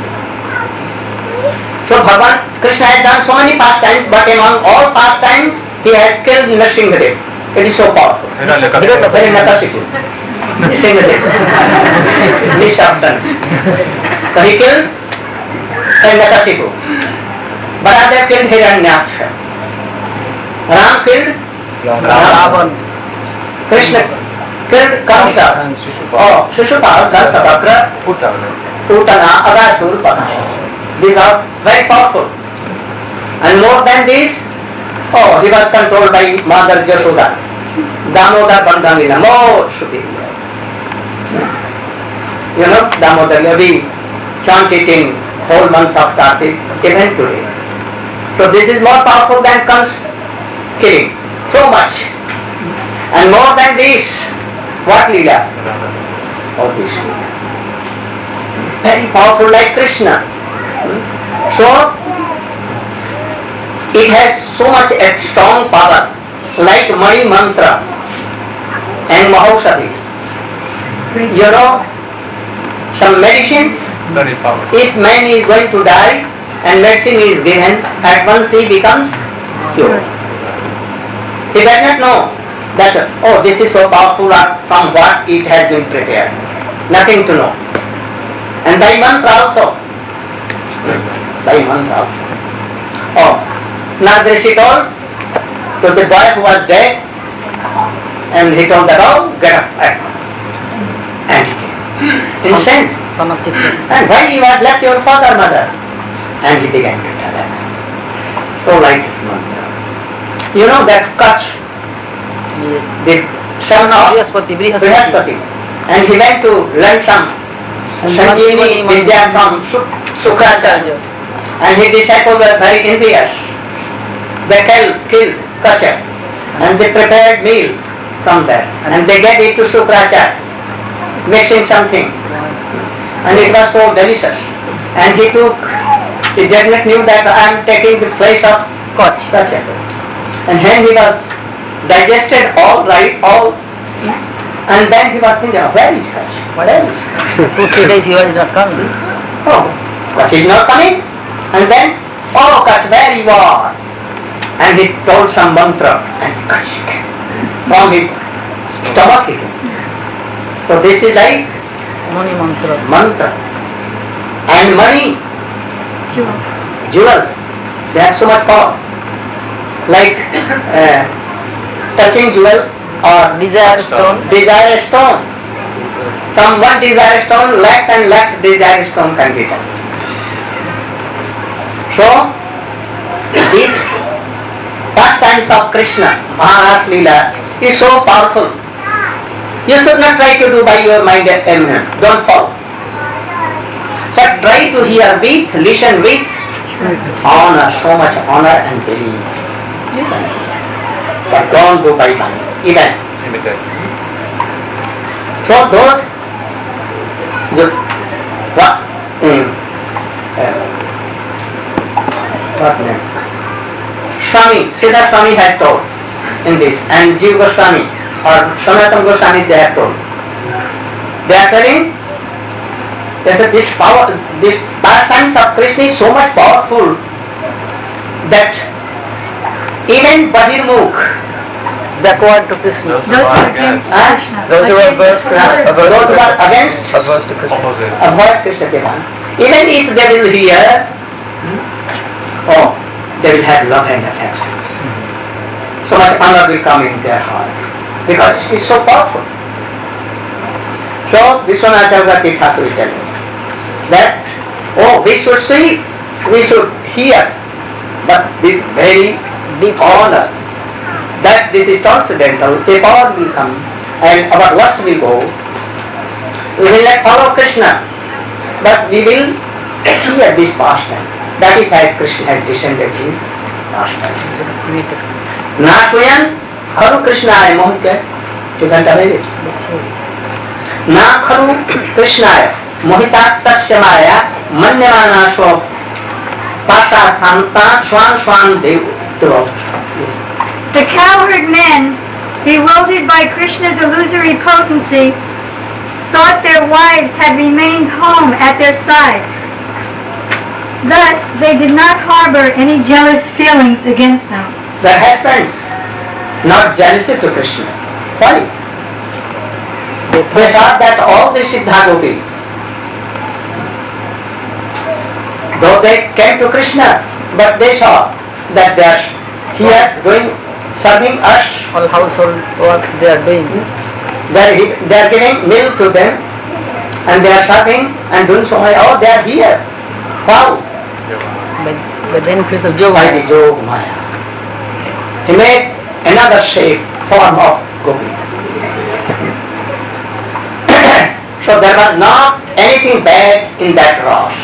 So Bhagavan Krishna has done so many pastimes, but among all pastimes he has killed Nrsimhadev. It is so powerful. Hiranyakasipu. Nrsimhadev. Nishabdan. So he killed Hiranyakasipu. Baladev killed Hiranyaksha. Ram killed Ravan. Krishna killed Kamsa. Shishupal, Dantavakra, Putana, Agasur, Pakasha. These are very powerful. And more than this, he was controlled by Mother Jashoda. Damodar Bandhamila, more superior. You know, Damodar, we chant it in whole month of Kartik, even today. So this is more powerful than Kans killing. So much. And more than this, what Leela? All this Leela. Very powerful like Krishna. So, it has so much a strong power, like Mani Mantra and Mahaushadhi. You know, some medicines, Very powerful. if man is going to die and medicine is given, at once he becomes cured. He does not know that, this is so powerful from what it has been prepared. Nothing to know. And by mantra also. By mantra also. Nardrishi told to the boy who was dead, and he told that, get up at once. And he came. In sense. Son of Chitra. And why you have left your father, mother? And he began to tell that. So like mantra. You know that Kach, the son of Brihaspati, and he went to learn some Sanjeevani Vidya from Sukracharya, and his disciples were very envious. They killed Kacha, and they prepared meal from there, and they gave it to Sukracharya, mixing something, and it was so delicious. And he did not knew that I am taking the place of Kacha. And when he was digested all right, and then he was thinking, where is Kach? Where is Kach? 2-3 days he was not coming. Kach is not coming. And then, Kach, where you are? And he told some mantra, and Kach came. From his stomach he came. So this is like Money mantra. mantra. And money, jewels, they have so much power. Like touching jewel or Desire stone. desire stone. From one desire stone, lakhs and lakhs desire stone can be done. So, these pastimes of Krishna, Maharashtra Leela, is so powerful. You should not try to do by your mind alone. Don't fall. But try to hear with, listen with honor, so much honor and belief. You can. But don't do by mind, even. So those what name? Swami, Siddharth Swami had told in this, and Jiva Goswami or Sanatana Goswami they have told. They are telling, they said this power, this pastimes of Krishna is so much powerful that even Bahirmukh, Backward to Krishna. Those who are against Krishna. Those who are averse those who are against averse to Krishna. avoid Krishna Devan, even if they will hear, oh, they will have love and affection. So much honor will come in their heart because it is so powerful. So Vishwanacharya Thakur is telling that, oh, we should see, we should hear, but with very deep honor, that this is transcendental, a power will come and our lust will go. We will not follow Krishna, but we will hear this pastime. That is how Krishna had descended his pastimes. Na swayan khalu Krishnaya mohite Tiganta Vedic. Na khalu Krishnaya mohitastasya maya manyamana swa pasarthanta swan swan dev. The cowherd men, bewildered by Krishna's illusory potency, thought their wives had remained home at their sides. Thus, they did not harbor any jealous feelings against them. Their husbands, not jealousy to Krishna. Why? They saw that all the Siddha gopis, though they came to Krishna, but they saw that they are here doing, serving us. All household works they are doing. They are giving milk to them, and they are serving and doing so much. Oh, they are here. How? By the influence of yoga. By the Yoga Maya. He made another shape, form of gopis. So there was not anything bad in that rose.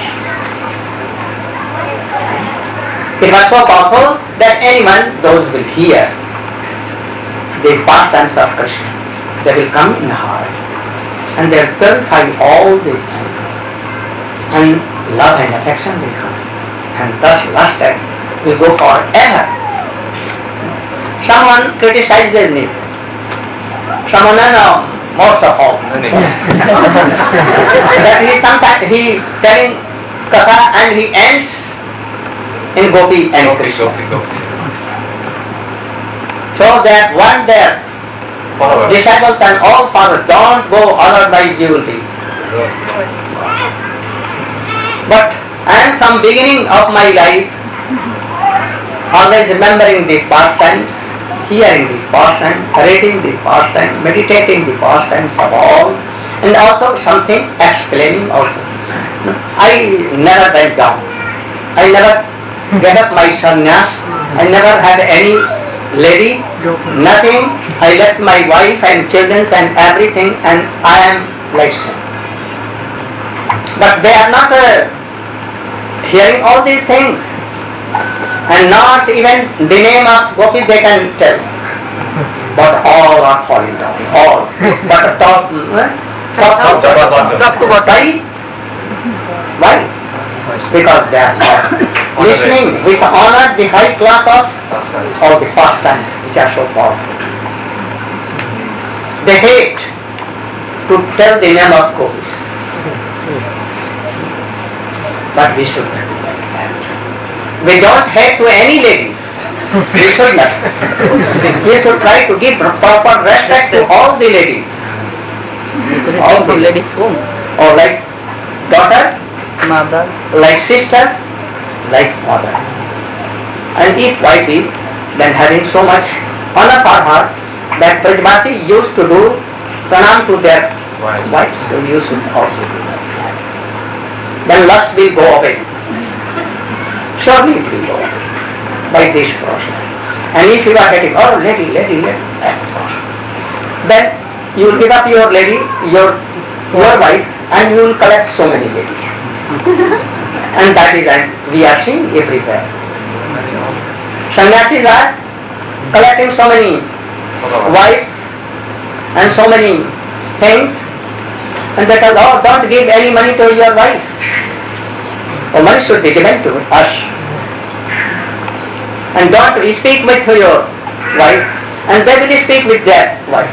It was so powerful that anyone, those will hear these pastimes of Krishna, they will come in the heart and they will purify all these things, and love and affection will come, and thus lust will go forever. Someone criticizes me, someone, no, most of all, that he sometimes he telling katha and he ends in Gopi and Krishna. So that one their disciples and all followers don't go honored by jewelry. But I am from beginning of my life always remembering these pastimes, hearing these pastimes, reading these pastimes, meditating the pastimes of all, and also something explaining also. I never went down. I never gave up my sannyas. I never had any lady, nothing. I left my wife and children and everything, and I am like so. But they are not hearing all these things, and not even the name of Gopi they can tell. But all are falling down, all. But top to bottom. Why? Because they are not listening with honor the high class of all the pastimes which are so powerful. They hate to tell the name of gopis. But we should not do that. We don't hate to any ladies. We should not. We should try to give proper respect to all the ladies. All the ladies home. or like daughter, Mother. like sister, like mother. And if wife is then having so much honor for her that Brajvasi used to do pranam to their wives, so you should also do that. Then lust will go away. Surely it will go away by this process. And if you are getting, oh lady, then you will give up your lady, your wife, and you will collect so many ladies. And that is, and we are seeing everywhere. Sannyasis are collecting so many wives and so many things, and they tell, oh, don't give any money to your wife. Oh, money should be given to us. And don't speak with your wife, and they will speak with their wives.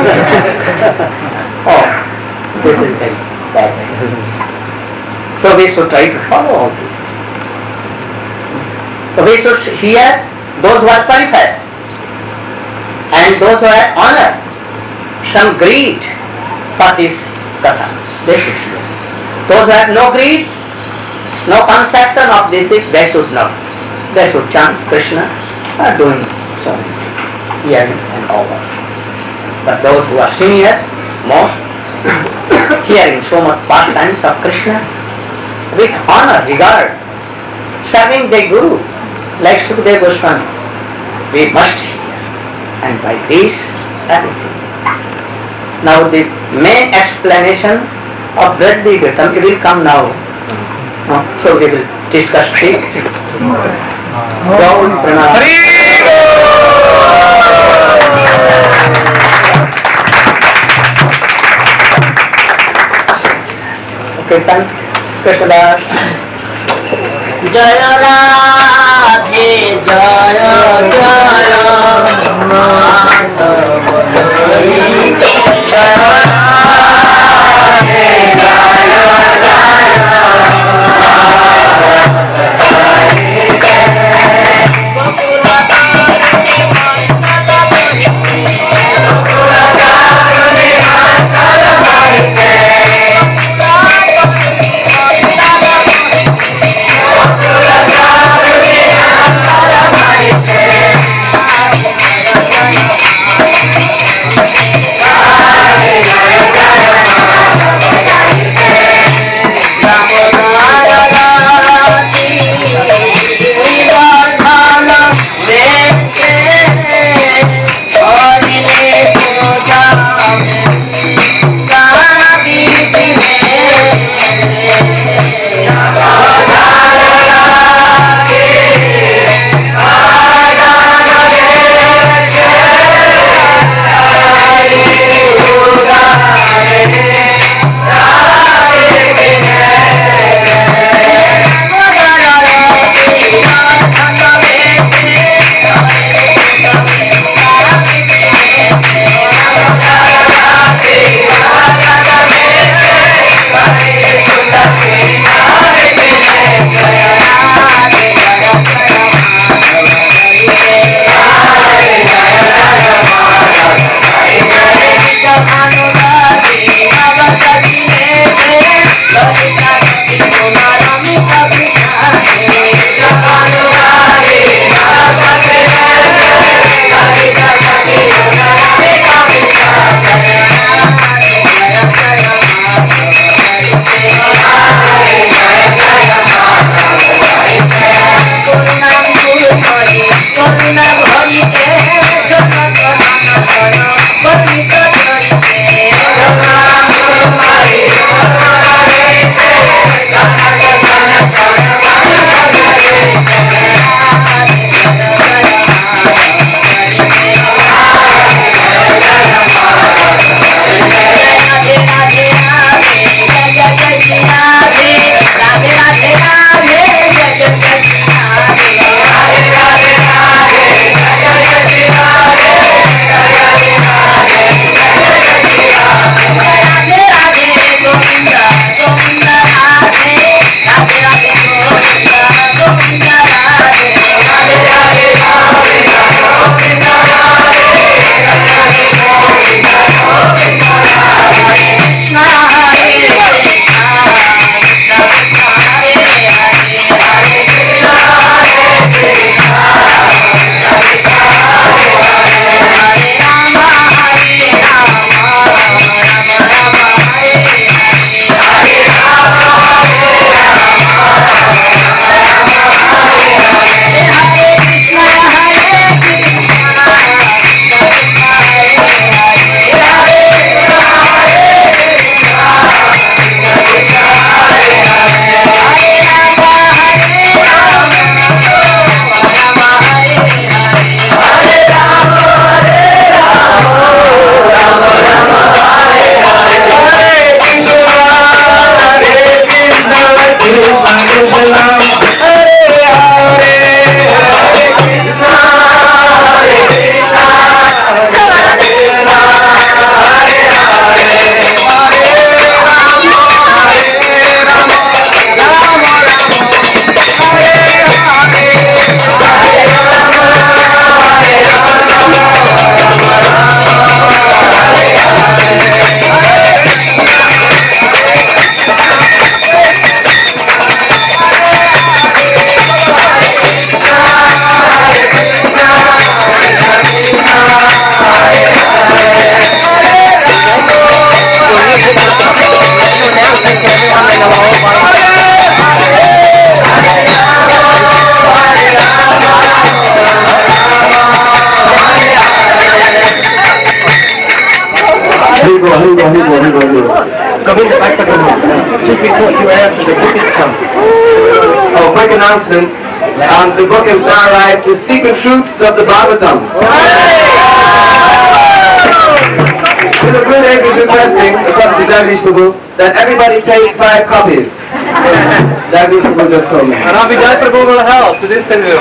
Oh, this is very bad. So we should try to follow all these things. So we should hear those who are qualified and those who have honor, some greed for this katha. They should hear. Those who have no greed, no conception of this, they should know. They should chant Krishna, are doing so many things, hearing and over. But those who are senior, most, hearing so much pastimes of Krishna, with honor, regard, serving their Guru, like Sukadeva Goswami, we must hear. And by this, everything. Now the main explanation of Vreddi Girtam, it will come now. So we will discuss this tomorrow. Gaun Pranam. Okay, thank you. Krishnadas. Jaya Radhe Jaya Jaya Madhavai Jaya Radhe Jaya Jaya announcement. The book is now arrived, The Secret Truths of the Bhagavatam. So the Guru Dev is requesting, according to Jagdish Prabhu, that everybody take 5 copies. Jagdish Prabhu just told me. And Abhijay Prabhu will help to distribute.